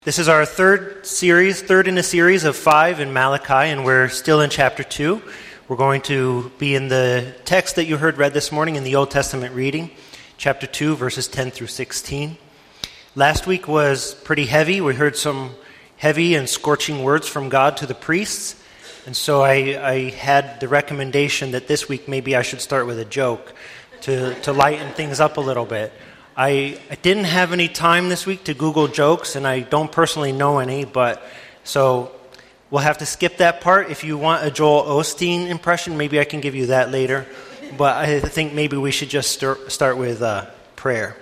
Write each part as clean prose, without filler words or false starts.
This is our third in a series of 5 in Malachi, and we're still in chapter 2. We're going to be in the text that you heard read this morning in the Old Testament reading, chapter 2, verses 10 through 16. Last week was pretty heavy. We heard some heavy and scorching words from God to the priests, and so I had the recommendation that this week maybe I should start with a joke to lighten things up a little bit. I didn't have any time this week to Google jokes, and I don't personally know any, so we'll have to skip that part. If you want a Joel Osteen impression, maybe I can give you that later. But I think maybe we should just start with prayer.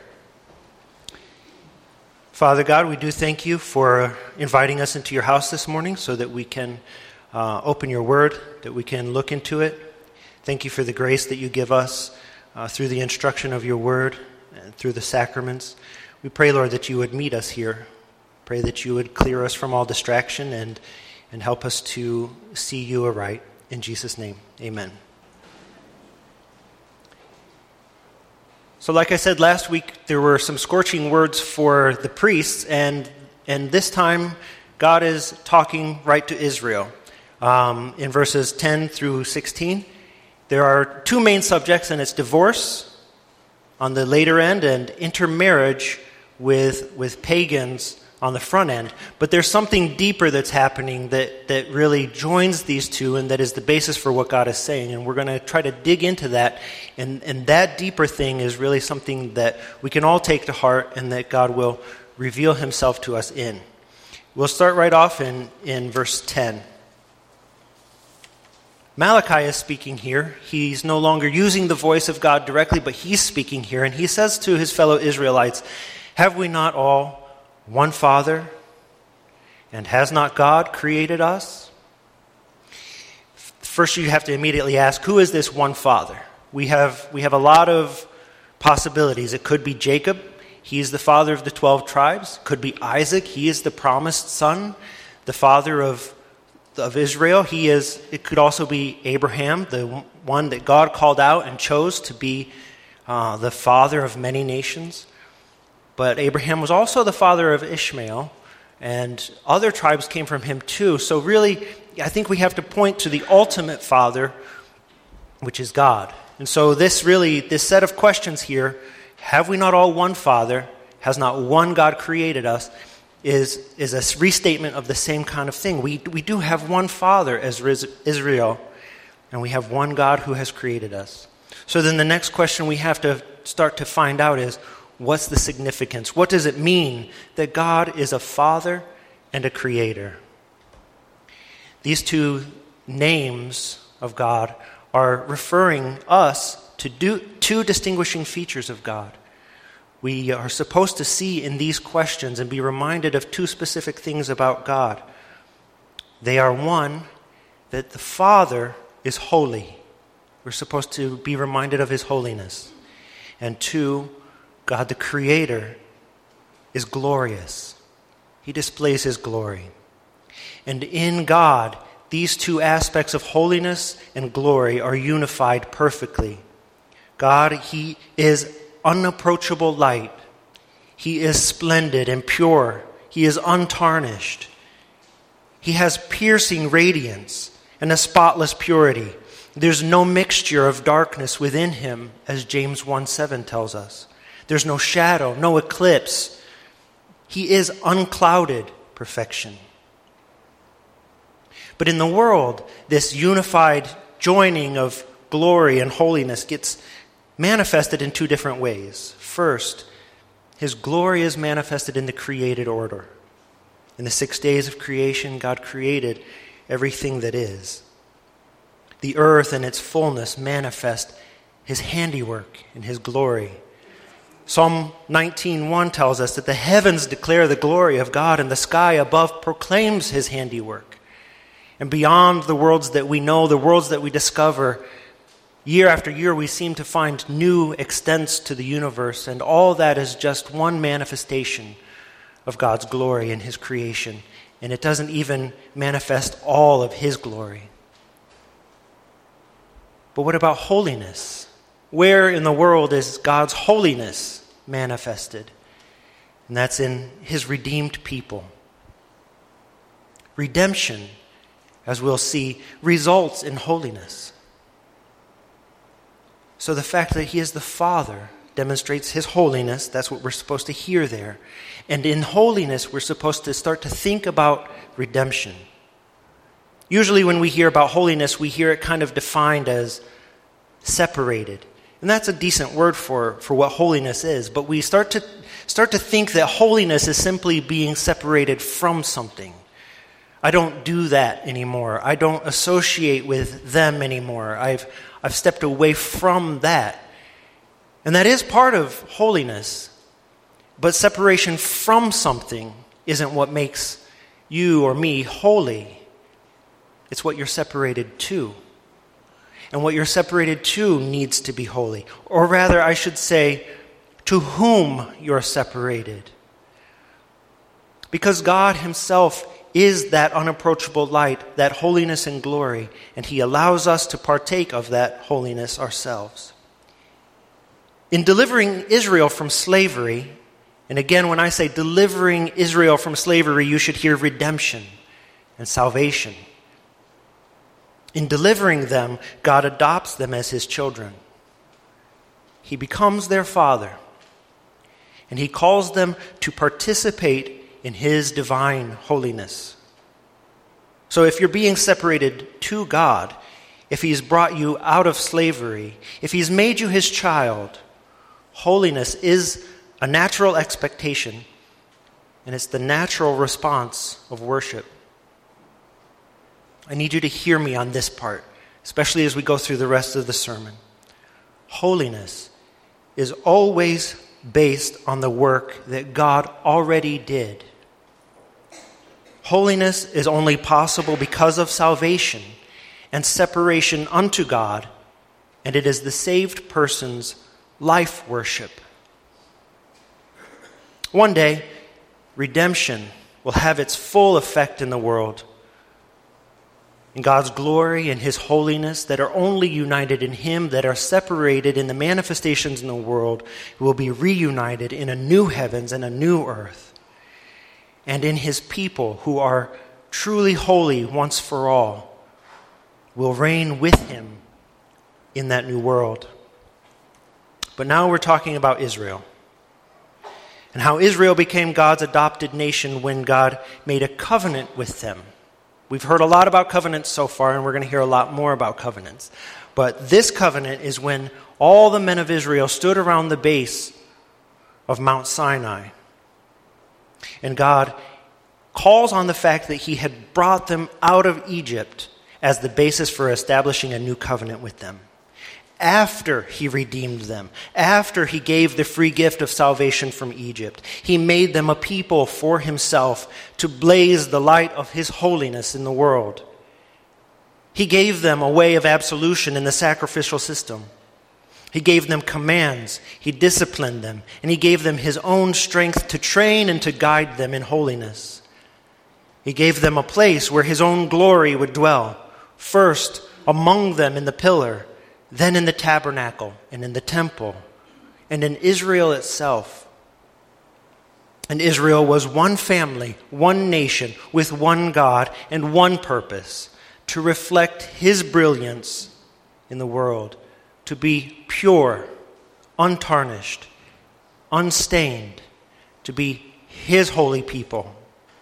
Father God, we do thank you for inviting us into your house this morning so that we can open your word, that we can look into it. Thank you for the grace that you give us through the instruction of your word and through the sacraments. We pray, Lord, that you would meet us here. Pray that you would clear us from all distraction and help us to see you aright. In Jesus' name, amen. So like I said last week, there were some scorching words for the priests, and this time God is talking right to Israel. In verses 10 through 16, there are two main subjects, and it's divorce on the later end and intermarriage with pagans on the front end. But there's something deeper that's happening that really joins these two, and that is the basis for what God is saying. And we're going to try to dig into that. And that deeper thing is really something that we can all take to heart and that God will reveal himself to us in. We'll start right off in verse 10. Malachi is speaking here. He's no longer using the voice of God directly, but he's speaking here. And he says to his fellow Israelites, "Have we not all one Father? And has not God created us?" First, you have to immediately ask, who is this one Father? We have a lot of possibilities. It could be Jacob. He's the father of the 12 tribes. It could be Isaac. He is the promised son, the father of Israel. It could also be Abraham, the one that God called out and chose to be the father of many nations. But Abraham was also the father of Ishmael, and other tribes came from him too. So really, I think we have to point to the ultimate father, which is God. And so this set of questions here, have we not all one Father? Has not one God created us? Is a restatement of the same kind of thing. We do have one Father as Israel, and we have one God who has created us. So then the next question we have to start to find out is, what's the significance? What does it mean that God is a Father and a Creator? These two names of God are referring us to two distinguishing features of God. We are supposed to see in these questions and be reminded of two specific things about God. They are, one, that the Father is holy. We're supposed to be reminded of his holiness. And two, God the Creator is glorious. He displays his glory. And in God, these two aspects of holiness and glory are unified perfectly. God, he is unapproachable light. He is splendid and pure. He is untarnished. He has piercing radiance and a spotless purity. There's no mixture of darkness within him, as James 1:7 tells us. There's no shadow, no eclipse. He is unclouded perfection. But in the world, this unified joining of glory and holiness gets manifested in two different ways. First, his glory is manifested in the created order. In the 6 days of creation, God created everything that is. The earth and its fullness manifest his handiwork and his glory. Psalm 19:1 tells us that the heavens declare the glory of God, and the sky above proclaims his handiwork. And beyond the worlds that we know, the worlds that we discover, year after year, we seem to find new extents to the universe, and all that is just one manifestation of God's glory in his creation, and it doesn't even manifest all of his glory. But what about holiness? Where in the world is God's holiness manifested? And that's in his redeemed people. redemption, as we'll see, results in holiness. So the fact that he is the Father demonstrates his holiness. That's what we're supposed to hear there. And in holiness, we're supposed to start to think about redemption. Usually when we hear about holiness, we hear it kind of defined as separated. And that's a decent word for what holiness is. But we start to think that holiness is simply being separated from something. I don't do that anymore. I don't associate with them anymore. I've stepped away from that. And that is part of holiness. But separation from something isn't what makes you or me holy. It's what you're separated to. And what you're separated to needs to be holy. Or rather, I should say, to whom you're separated. Because God himself is that unapproachable light, that holiness and glory, and he allows us to partake of that holiness ourselves. In delivering Israel from slavery, and again, when I say delivering Israel from slavery, you should hear redemption and salvation. In delivering them, God adopts them as his children. He becomes their father, and he calls them to participate in his divine holiness. So if you're being separated to God, if he's brought you out of slavery, if he's made you his child, holiness is a natural expectation, and it's the natural response of worship. I need you to hear me on this part, especially as we go through the rest of the sermon. Holiness is always based on the work that God already did. Holiness is only possible because of salvation and separation unto God, and it is the saved person's life worship. One day, redemption will have its full effect in the world. In God's glory and his holiness that are only united in him, that are separated in the manifestations in the world, will be reunited in a new heavens and a new earth. And in his people who are truly holy once for all, will reign with him in that new world. But now we're talking about Israel, and how Israel became God's adopted nation when God made a covenant with them. We've heard a lot about covenants so far, and we're going to hear a lot more about covenants. But this covenant is when all the men of Israel stood around the base of Mount Sinai. And God calls on the fact that he had brought them out of Egypt as the basis for establishing a new covenant with them. After he redeemed them, after he gave the free gift of salvation from Egypt, he made them a people for himself to blaze the light of his holiness in the world. He gave them a way of absolution in the sacrificial system. He gave them commands, he disciplined them, and he gave them his own strength to train and to guide them in holiness. He gave them a place where his own glory would dwell, first among them in the pillar, then in the tabernacle and in the temple, and in Israel itself. And Israel was one family, one nation, with one God and one purpose, to reflect his brilliance in the world, to be pure, untarnished, unstained, to be his holy people.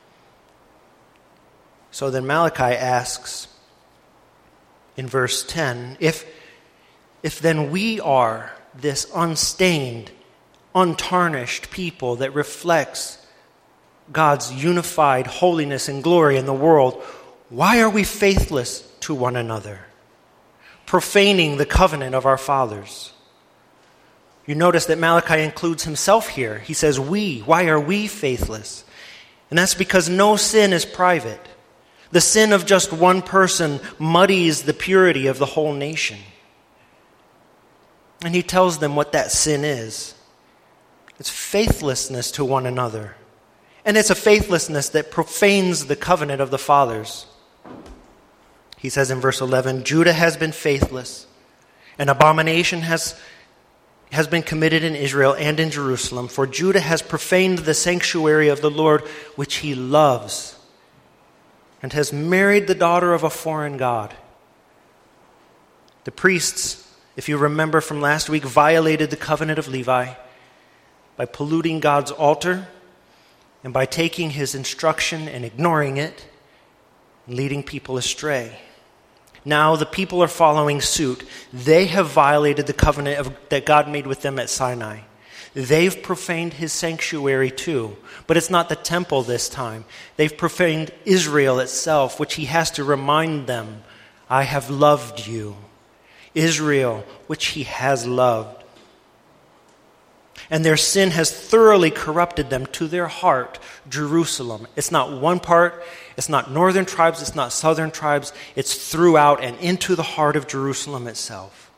So then Malachi asks in verse 10, if then we are this unstained, untarnished people that reflects God's unified holiness and glory in the world, why are we faithless to one another, profaning the covenant of our fathers? You notice that Malachi includes himself here. He says, we. Why are we faithless? And that's because no sin is private. The sin of just one person muddies the purity of the whole nation. And he tells them what that sin is. It's faithlessness to one another. And it's a faithlessness that profanes the covenant of the fathers. He says in verse 11, Judah has been faithless. An abomination has been committed in Israel and in Jerusalem, for Judah has profaned the sanctuary of the Lord, which he loves. and has married the daughter of a foreign god. The priests, if you remember from last week, violated the covenant of Levi by polluting God's altar and by taking his instruction and ignoring it, leading people astray. Now the people are following suit. They have violated the covenant that God made with them at Sinai. They've profaned his sanctuary too, but it's not the temple this time. They've profaned Israel itself, which he has to remind them, I have loved you. Israel, which he has loved. And their sin has thoroughly corrupted them to their heart, Jerusalem. It's not one part, it's not northern tribes, it's not southern tribes, it's throughout and into the heart of Jerusalem itself.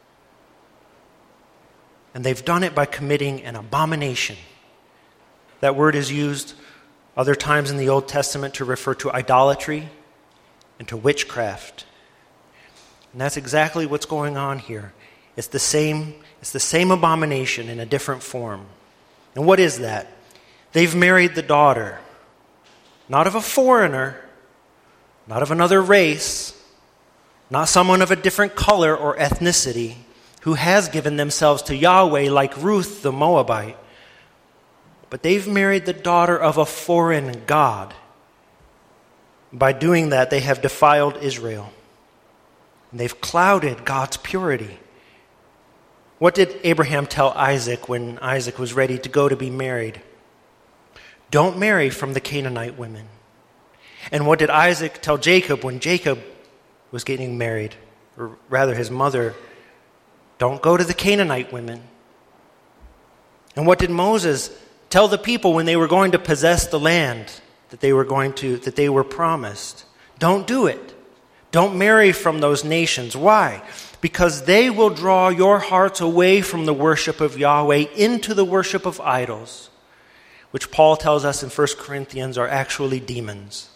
And they've done it by committing an abomination. That word is used other times in the Old Testament to refer to idolatry and to witchcraft. And that's exactly what's going on here. It's the same abomination in a different form. And what is that? They've married the daughter, not of a foreigner, not of another race, not someone of a different color or ethnicity, who has given themselves to Yahweh like Ruth the Moabite. But they've married the daughter of a foreign god. By doing that, they have defiled Israel. And they've clouded God's purity. What did Abraham tell Isaac when Isaac was ready to go to be married? Don't marry from the Canaanite women. And what did Isaac tell Jacob when Jacob was getting married? Or rather, his mother, don't go to the Canaanite women. And what did Moses tell the people when they were going to possess the land that they were promised? Don't do it. Don't marry from those nations. Why? Because they will draw your hearts away from the worship of Yahweh into the worship of idols, which Paul tells us in 1 Corinthians are actually demons.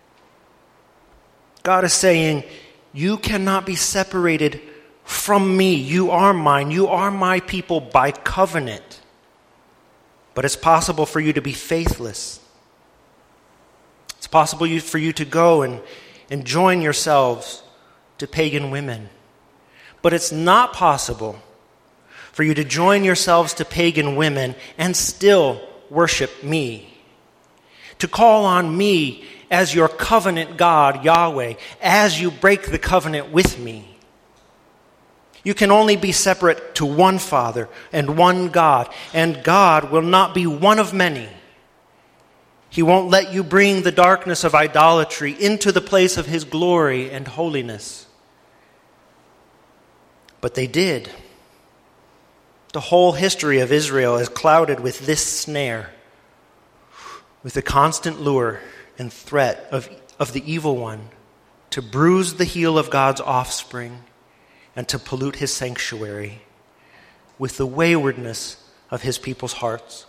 God is saying, you cannot be separated from me. You are mine. You are my people by covenant. But it's possible for you to be faithless. It's possible for you to go and join yourselves to pagan women. But it's not possible for you to join yourselves to pagan women and still worship me. To call on me as your covenant God, Yahweh, as you break the covenant with me. You can only be separate to one Father and one God, and God will not be one of many. He won't let you bring the darkness of idolatry into the place of his glory and holiness. But they did. The whole history of Israel is clouded with this snare, with the constant lure and threat of the evil one to bruise the heel of God's offspring and to pollute his sanctuary with the waywardness of his people's hearts.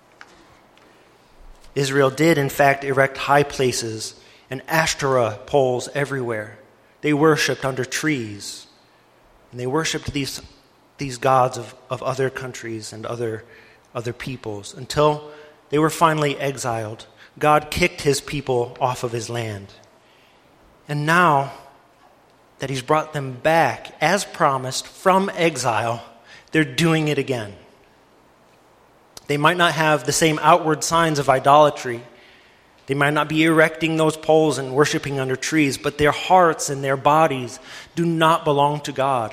Israel did, in fact, erect high places and Ashtoreth poles everywhere. They worshipped under trees. And they worshipped these gods of other countries and other peoples until they were finally exiled. God kicked his people off of his land. And now that he's brought them back, as promised, from exile, they're doing it again. They might not have the same outward signs of idolatry. They might not be erecting those poles and worshiping under trees, but their hearts and their bodies do not belong to God.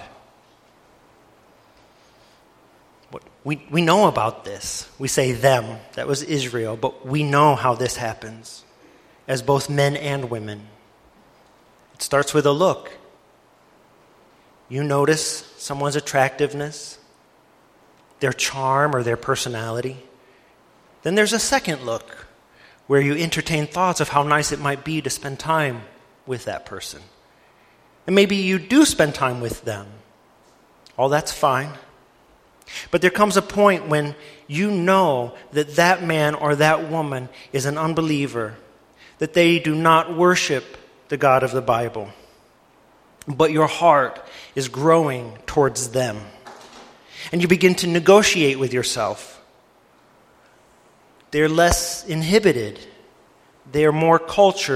We know about this. We say them. That was Israel. But we know how this happens as both men and women. It starts with a look. You notice someone's attractiveness, their charm or their personality. Then there's a second look where you entertain thoughts of how nice it might be to spend time with that person. And maybe you do spend time with them. All that's fine. But there comes a point when you know that that man or that woman is an unbeliever, that they do not worship the God of the Bible, but your heart is growing towards them. And you begin to negotiate with yourself. They're less inhibited. They're more cultured.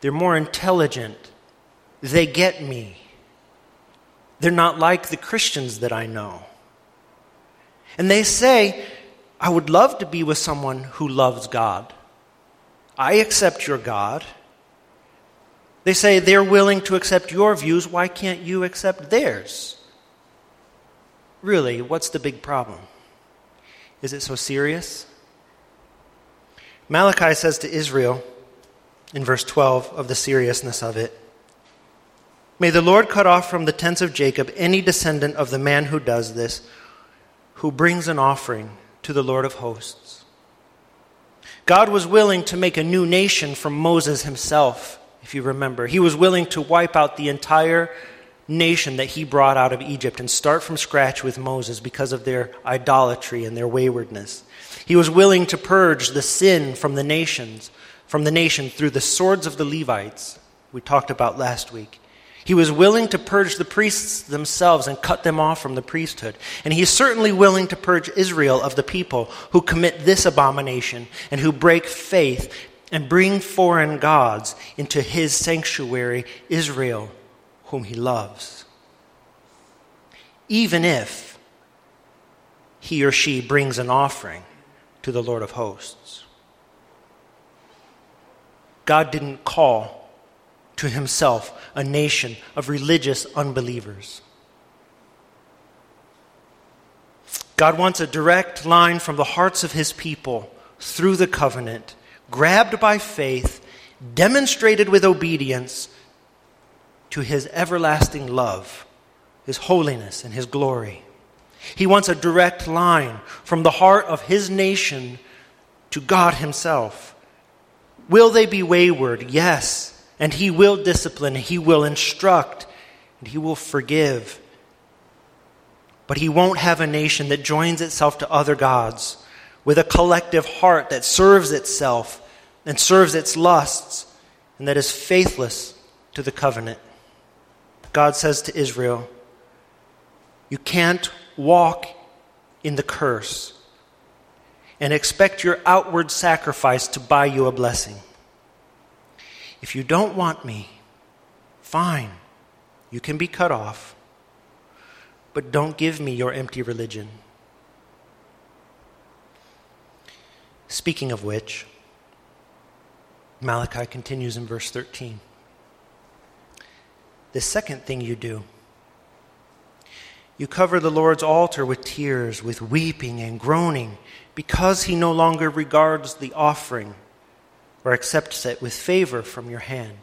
They're more intelligent. They get me. They're not like the Christians that I know. And they say, I would love to be with someone who loves God. I accept your God. They say they're willing to accept your views. Why can't you accept theirs? Really, what's the big problem? Is it so serious? Malachi says to Israel in verse 12 of the seriousness of it, may the Lord cut off from the tents of Jacob any descendant of the man who does this, who brings an offering to the Lord of hosts. God was willing to make a new nation from Moses himself, if you remember. He was willing to wipe out the entire nation that he brought out of Egypt and start from scratch with Moses because of their idolatry and their waywardness. He was willing to purge the sin from the nation through the swords of the Levites we talked about last week. He was willing to purge the priests themselves and cut them off from the priesthood. And he is certainly willing to purge Israel of the people who commit this abomination and who break faith and bring foreign gods into his sanctuary, Israel, whom he loves. Even if he or she brings an offering to the Lord of hosts. God didn't call to himself a nation of religious unbelievers. God wants a direct line from the hearts of his people through the covenant, grabbed by faith, demonstrated with obedience to his everlasting love, his holiness, and his glory. He wants a direct line from the heart of his nation to God himself. Will they be wayward? Yes. And he will discipline, he will instruct, and he will forgive. But he won't have a nation that joins itself to other gods with a collective heart that serves itself and serves its lusts and that is faithless to the covenant. God says to Israel, you can't walk in the curse and expect your outward sacrifice to buy you a blessing. If you don't want me, fine, you can be cut off, but don't give me your empty religion. Speaking of which, Malachi continues in verse 13. The second thing you do, you cover the Lord's altar with tears, with weeping and groaning, because he no longer regards the offering or accepts it with favor from your hand.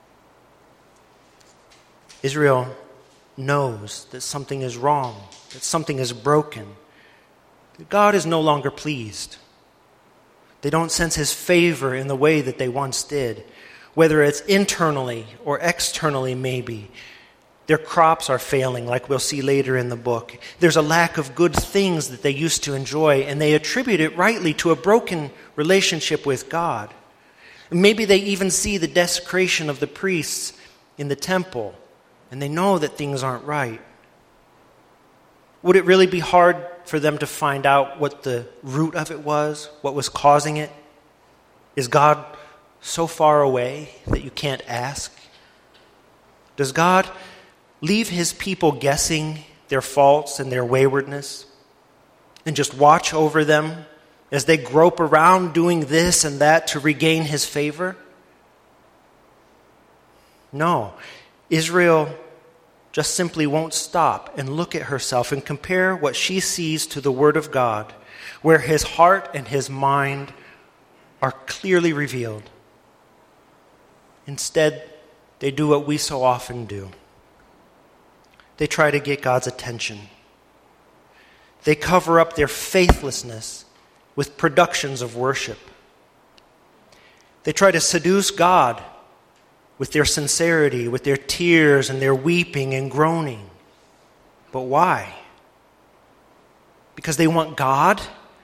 Israel knows that something is wrong, that something is broken, that God is no longer pleased. They don't sense his favor in the way that they once did, whether it's internally or externally maybe. Their crops are failing, like we'll see later in the book. There's a lack of good things that they used to enjoy, and they attribute it rightly to a broken relationship with God. Maybe they even see the desecration of the priests in the temple, and they know that things aren't right. Would it really be hard for them to find out what the root of it was, what was causing it? Is God so far away that you can't ask? Does God leave his people guessing their faults and their waywardness and just watch over them as they grope around doing this and that to regain his favor? No. Israel just simply won't stop and look at herself and compare what she sees to the Word of God, where his heart and his mind are clearly revealed. Instead, they do what we so often do. They try to get God's attention. They cover up their faithlessness with productions of worship. They try to seduce God with their sincerity, with their tears and their weeping and groaning. But why? Because they want God?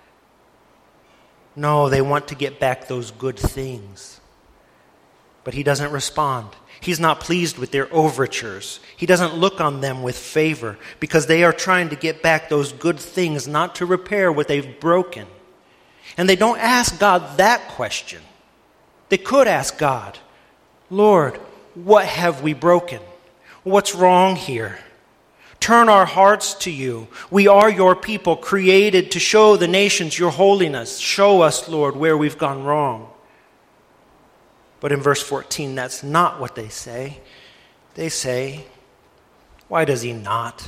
No, they want to get back those good things. But he doesn't respond. He's not pleased with their overtures. He doesn't look on them with favor because they are trying to get back those good things, not to repair what they've broken. And they don't ask God that question. They could ask God, Lord, what have we broken? What's wrong here? Turn our hearts to you. We are your people, created to show the nations your holiness. Show us, Lord, where we've gone wrong. But in verse 14, that's not what they say. They say, why does he not?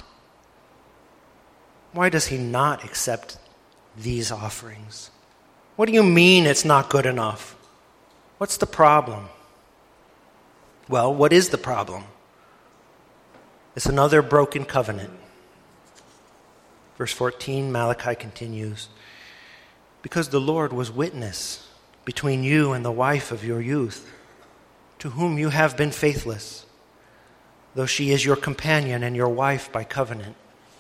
Why does he not accept these offerings? What do you mean it's not good enough? What's the problem? Well, what is the problem? It's another broken covenant. Verse 14, Malachi continues, because the Lord was witness between you and the wife of your youth, to whom you have been faithless, though she is your companion and your wife by covenant.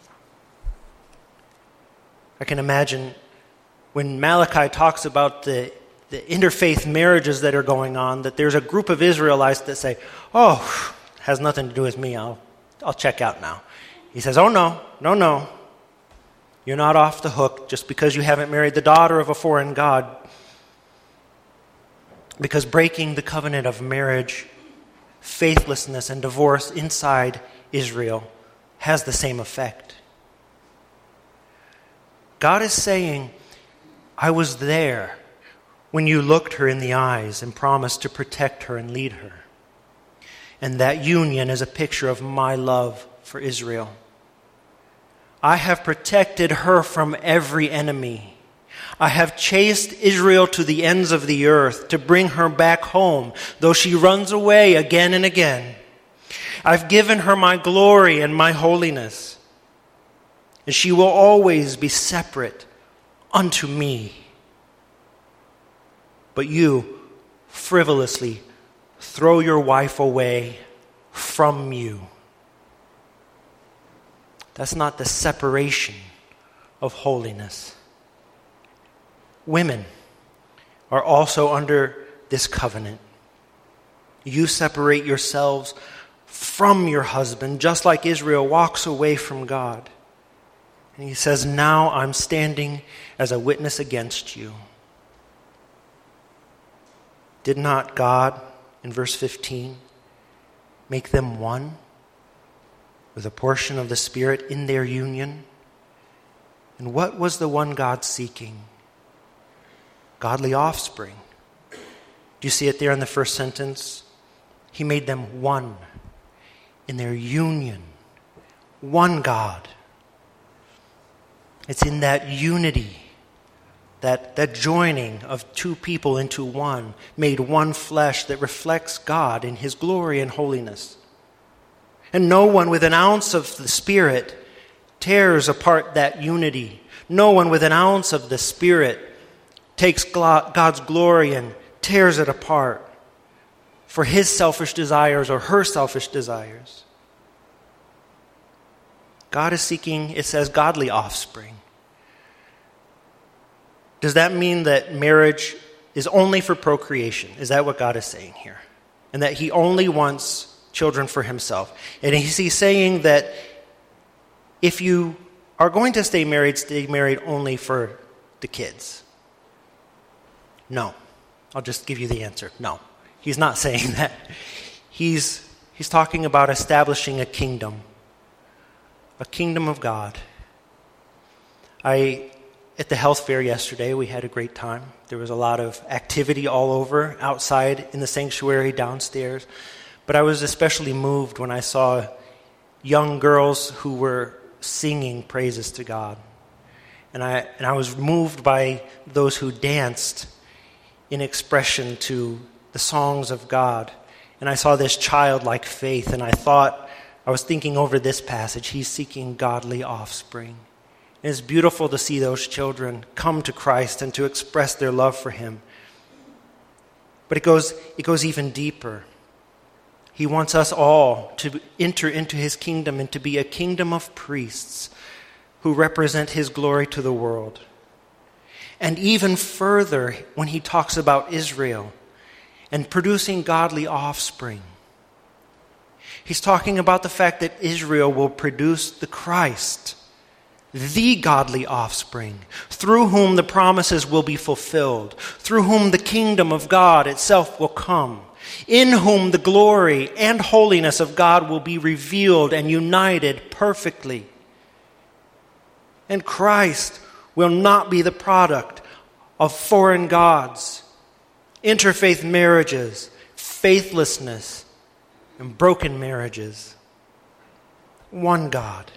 I can imagine when Malachi talks about the interfaith marriages that are going on, that there's a group of Israelites that say, oh, has nothing to do with me, I'll check out now. He says, oh no. You're not off the hook just because you haven't married the daughter of a foreign god. Because breaking the covenant of marriage, faithlessness, and divorce inside Israel has the same effect. God is saying, I was there when you looked her in the eyes and promised to protect her and lead her. And that union is a picture of my love for Israel. I have protected her from every enemy. I have chased Israel to the ends of the earth to bring her back home, though she runs away again and again. I've given her my glory and my holiness, and she will always be separate unto me. But you frivolously throw your wife away from you. That's not the separation of holiness. Women are also under this covenant. You separate yourselves from your husband, just like Israel walks away from God. And he says, now I'm standing as a witness against you. Did not God, in verse 15, make them one with a portion of the Spirit in their union? And what was the one God seeking? Godly offspring. Do you see it there in the first sentence? He made them one in their union. One God. It's in that unity, that joining of two people into one, made one flesh that reflects God in his glory and holiness. And no one with an ounce of the Spirit tears apart that unity. No one with an ounce of the Spirit takes God's glory and tears it apart for his selfish desires or her selfish desires. God is seeking, it says, godly offspring. Does that mean that marriage is only for procreation? Is that what God is saying here? And that he only wants children for himself? And he's saying that if you are going to stay married only for the kids? No. I'll just give you the answer. No. He's not saying that. He's talking about establishing a kingdom of God. At the health fair yesterday, we had a great time. There was a lot of activity all over, outside, in the sanctuary, downstairs. But I was especially moved when I saw young girls who were singing praises to God. And I was moved by those who danced in expression to the songs of God. And I saw this childlike faith, and I was thinking over this passage. He's seeking godly offspring. And it's beautiful to see those children come to Christ and to express their love for him. But it goes even deeper. He wants us all to enter into his kingdom and to be a kingdom of priests who represent his glory to the world. And even further, when he talks about Israel and producing godly offspring, he's talking about the fact that Israel will produce the Christ, the godly offspring, through whom the promises will be fulfilled, through whom the kingdom of God itself will come. in whom the glory and holiness of God will be revealed and united perfectly. And Christ will not be the product of foreign gods, interfaith marriages, faithlessness, and broken marriages. One God.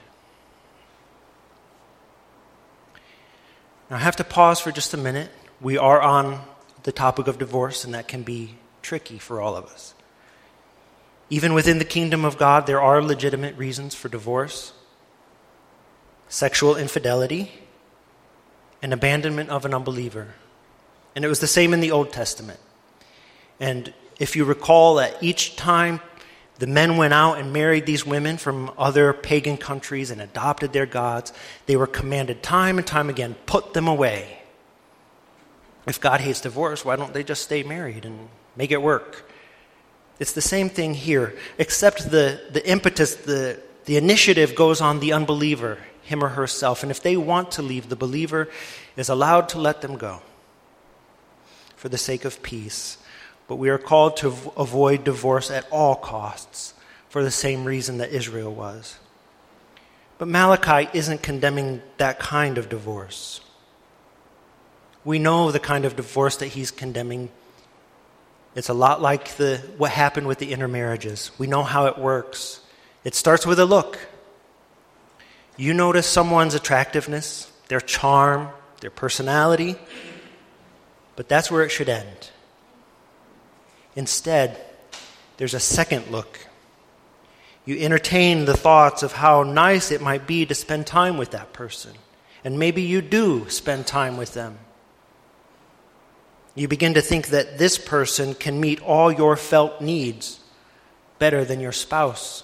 Now, I have to pause for just a minute. We are on the topic of divorce, and that can be tricky for all of us. Even within the kingdom of God, there are legitimate reasons for divorce. Sexual infidelity and abandonment of an unbeliever. And it was the same in the Old Testament. And if you recall that each time the men went out and married these women from other pagan countries and adopted their gods, they were commanded time and time again, put them away. If God hates divorce, why don't they just stay married and make it work? It's the same thing here, except the impetus, the initiative goes on the unbeliever, him or herself. And if they want to leave, the believer is allowed to let them go for the sake of peace. But we are called to avoid divorce at all costs for the same reason that Israel was. But Malachi isn't condemning that kind of divorce. We know the kind of divorce that he's condemning. It's a lot like what happened with the intermarriages. We know how it works. It starts with a look. You notice someone's attractiveness, their charm, their personality, but that's where it should end. Instead, there's a second look. You entertain the thoughts of how nice it might be to spend time with that person. And maybe you do spend time with them. You begin to think that this person can meet all your felt needs better than your spouse.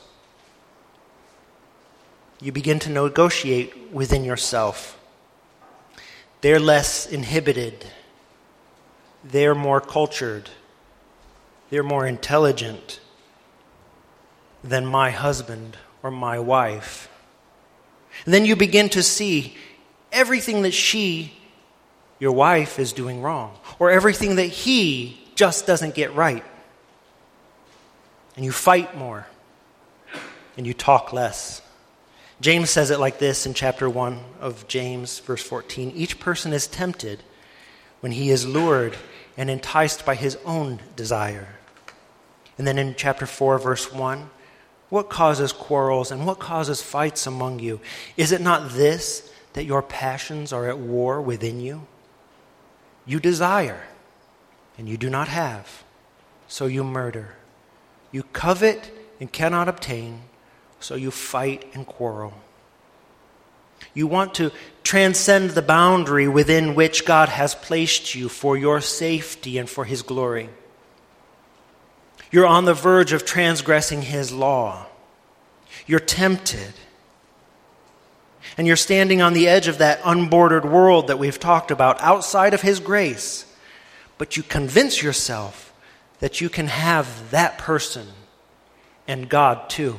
You begin to negotiate within yourself. They're less inhibited. They're more cultured. They're more intelligent than my husband or my wife. And then you begin to see everything that your wife, is doing wrong, or everything that he just doesn't get right. And you fight more, and you talk less. James says it like this in chapter 1 of James, verse 14. Each person is tempted when he is lured and enticed by his own desire. And then in chapter 4, verse 1, what causes quarrels and what causes fights among you? Is it not this, that your passions are at war within you? You desire, and you do not have, so you murder. You covet and cannot obtain, so you fight and quarrel. You want to transcend the boundary within which God has placed you for your safety and for his glory. You're on the verge of transgressing his law. You're tempted. And you're standing on the edge of that unbordered world that we've talked about, outside of his grace. But you convince yourself that you can have that person and God too.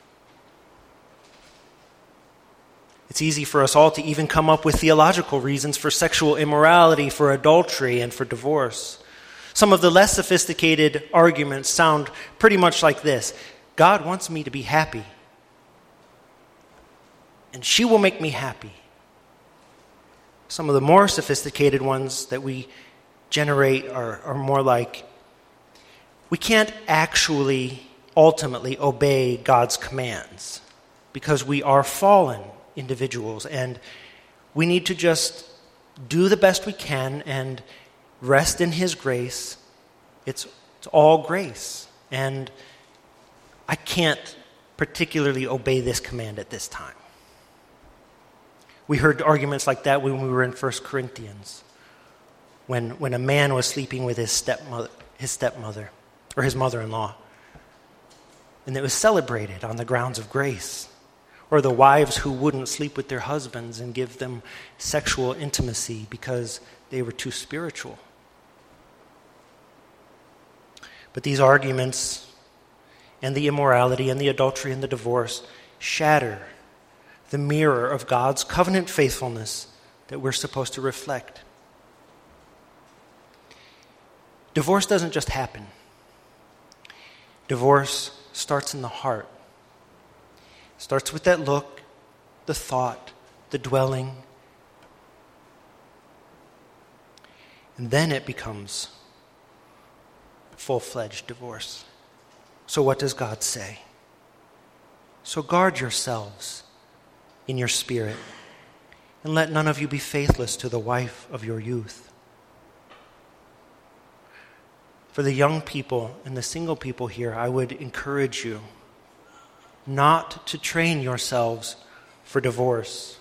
It's easy for us all to even come up with theological reasons for sexual immorality, for adultery, and for divorce. Some of the less sophisticated arguments sound pretty much like this. God wants me to be happy, and she will make me happy. Some of the more sophisticated ones that we generate are more like, we can't actually ultimately obey God's commands because we are fallen individuals, and we need to just do the best we can and rest in his grace. It's all grace, and I can't particularly obey this command at this time. We heard arguments like that when we were in 1 Corinthians, when a man was sleeping with his stepmother, or his mother-in-law, and it was celebrated on the grounds of grace. Or the wives who wouldn't sleep with their husbands and give them sexual intimacy because they were too spiritual. But these arguments and the immorality and the adultery and the divorce shatter the mirror of God's covenant faithfulness that we're supposed to reflect. Divorce doesn't just happen. Divorce starts in the heart. It starts with that look, the thought, the dwelling. And then it becomes full-fledged divorce. So what does God say? So guard yourselves in your spirit, and let none of you be faithless to the wife of your youth. For the young people and the single people here, I would encourage you not to train yourselves for divorce,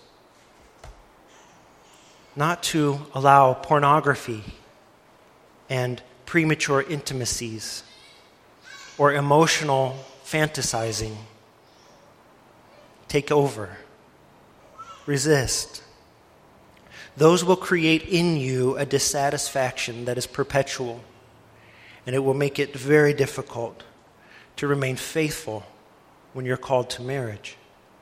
not to allow pornography and premature intimacies or emotional fantasizing take over. Resist. Those will create in you a dissatisfaction that is perpetual, and it will make it very difficult to remain faithful when you're called to marriage.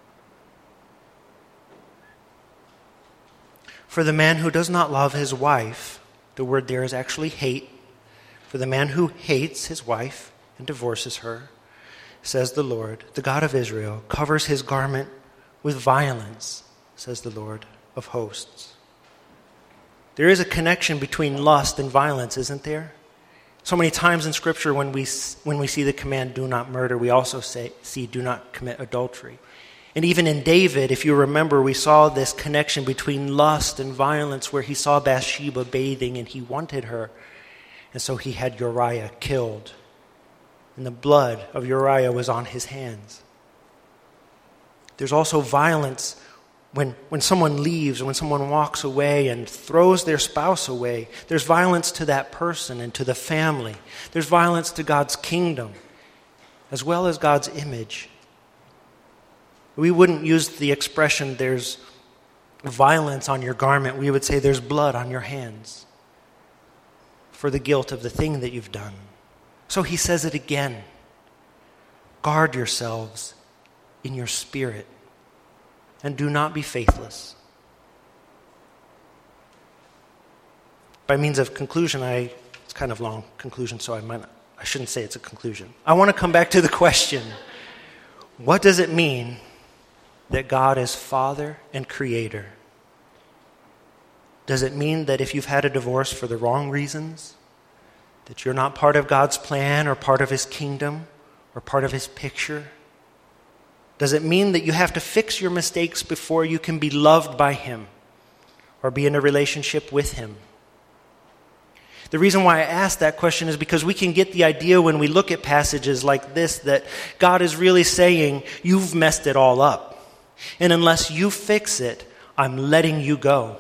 For the man who does not love his wife, the word there is actually hate. For the man who hates his wife and divorces her, says the Lord, the God of Israel, covers his garment with violence, says the Lord of hosts. There is a connection between lust and violence, isn't there? So many times in Scripture when we see the command, do not murder, we also see do not commit adultery. And even in David, if you remember, we saw this connection between lust and violence where he saw Bathsheba bathing and he wanted her. And so he had Uriah killed. And the blood of Uriah was on his hands. There's also violence when someone leaves, when someone walks away and throws their spouse away. There's violence to that person and to the family. There's violence to God's kingdom, as well as God's image. We wouldn't use the expression, there's violence on your garment. We would say there's blood on your hands for the guilt of the thing that you've done. So he says it again. Guard yourselves in your spirit, and do not be faithless. By means of conclusion, it's kind of long conclusion, so I shouldn't say it's a conclusion. I want to come back to the question, what does it mean that God is Father and Creator? Does it mean that if you've had a divorce for the wrong reasons, that you're not part of God's plan or part of His kingdom or part of His picture? Does it mean that you have to fix your mistakes before you can be loved by Him or be in a relationship with Him? The reason why I ask that question is because we can get the idea when we look at passages like this that God is really saying, you've messed it all up. And unless you fix it, I'm letting you go.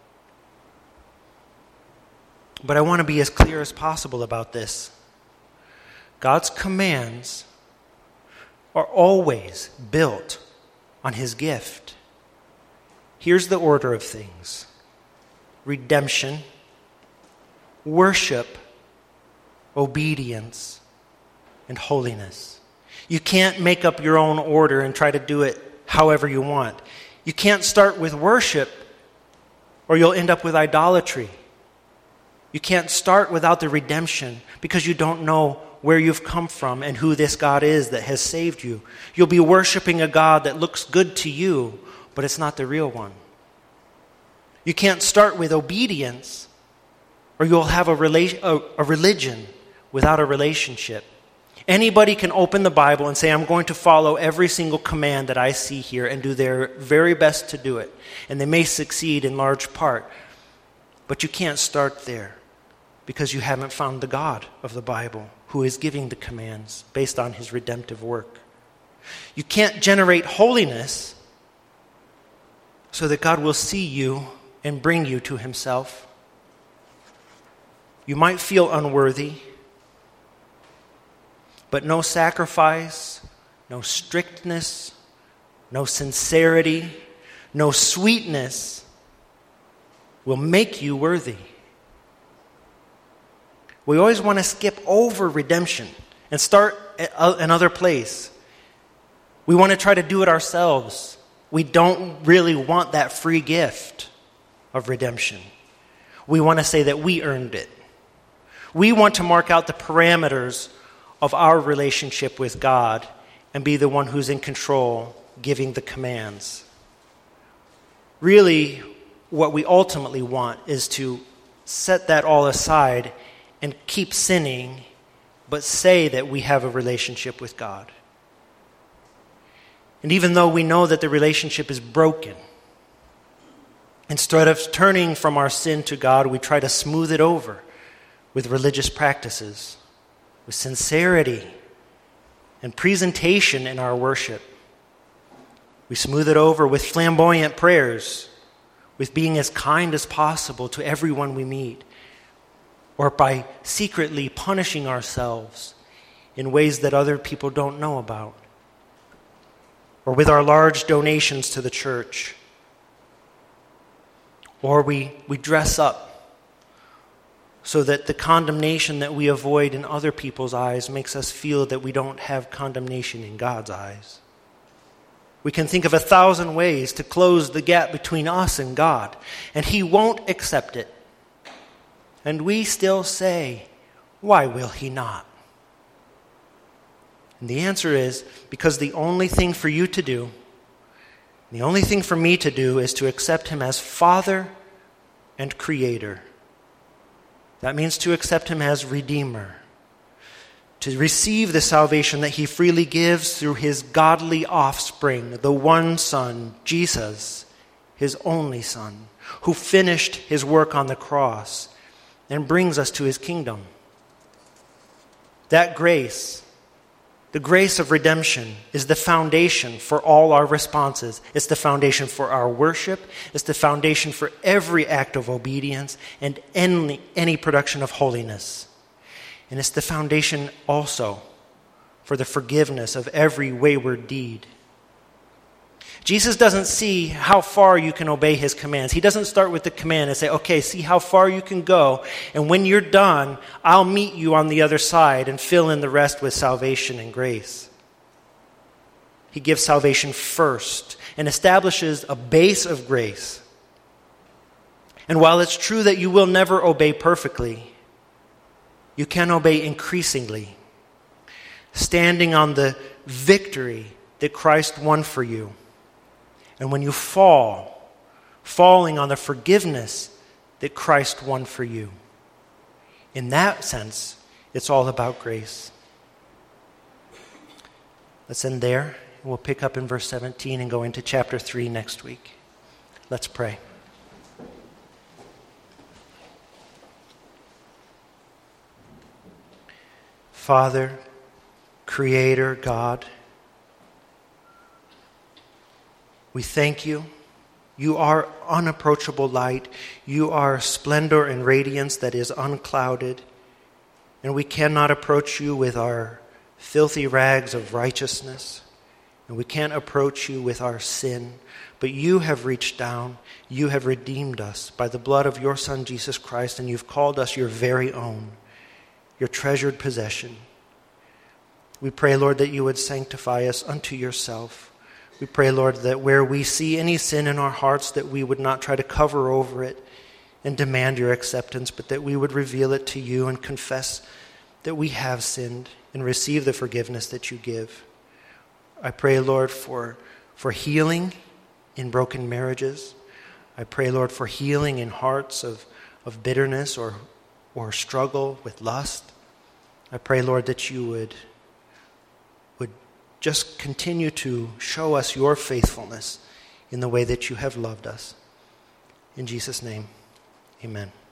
But I want to be as clear as possible about this. God's commands are always built on His gift. Here's the order of things: redemption, worship, obedience, and holiness. You can't make up your own order and try to do it however you want. You can't start with worship or you'll end up with idolatry. You can't start without the redemption because you don't know where you've come from and who this God is that has saved you. You'll be worshiping a God that looks good to you, but it's not the real one. You can't start with obedience or you'll have a religion without a relationship. Anybody can open the Bible and say, I'm going to follow every single command that I see here and do their very best to do it. And they may succeed in large part. But you can't start there because you haven't found the God of the Bible who is giving the commands based on His redemptive work. You can't generate holiness so that God will see you and bring you to Himself. You might feel unworthy, but no sacrifice, no strictness, no sincerity, no sweetness will make you worthy. We always want to skip over redemption and start at another place. We want to try to do it ourselves. We don't really want that free gift of redemption. We want to say that we earned it. We want to mark out the parameters of our relationship with God and be the one who's in control, giving the commands. Really, what we ultimately want is to set that all aside and keep sinning, but say that we have a relationship with God. And even though we know that the relationship is broken, instead of turning from our sin to God, we try to smooth it over with religious practices, with sincerity and presentation in our worship. We smooth it over with flamboyant prayers, with being as kind as possible to everyone we meet, or by secretly punishing ourselves in ways that other people don't know about, or with our large donations to the church, or we dress up so that the condemnation that we avoid in other people's eyes makes us feel that we don't have condemnation in God's eyes. We can think of 1,000 ways to close the gap between us and God, and He won't accept it. And we still say, why will He not? And the answer is, because the only thing for you to do, the only thing for me to do, is to accept Him as Father and Creator. That means to accept Him as Redeemer, to receive the salvation that He freely gives through His godly offspring, the one Son, Jesus, His only Son, who finished His work on the cross and brings us to His kingdom. That grace, the grace of redemption, is the foundation for all our responses. It's the foundation for our worship. It's the foundation for every act of obedience and any production of holiness. And it's the foundation also for the forgiveness of every wayward deed. Jesus doesn't see how far you can obey His commands. He doesn't start with the command and say, okay, see how far you can go, and when you're done, I'll meet you on the other side and fill in the rest with salvation and grace. He gives salvation first and establishes a base of grace. And while it's true that you will never obey perfectly, you can obey increasingly, standing on the victory that Christ won for you. And when you fall, falling on the forgiveness that Christ won for you. In that sense, it's all about grace. Let's end there. We'll pick up in verse 17 and go into chapter 3 next week. Let's pray. Father, Creator, God, we thank You. You are unapproachable light. You are splendor and radiance that is unclouded. And we cannot approach You with our filthy rags of righteousness. And we can't approach You with our sin. But You have reached down. You have redeemed us by the blood of Your Son, Jesus Christ, and You've called us Your very own, Your treasured possession. We pray, Lord, that You would sanctify us unto Yourself. We pray, Lord, that where we see any sin in our hearts, that we would not try to cover over it and demand Your acceptance, but that we would reveal it to You and confess that we have sinned and receive the forgiveness that You give. I pray, Lord, for healing in broken marriages. I pray, Lord, for healing in hearts of bitterness or struggle with lust. I pray, Lord, that You would just continue to show us Your faithfulness in the way that You have loved us. In Jesus' name, amen.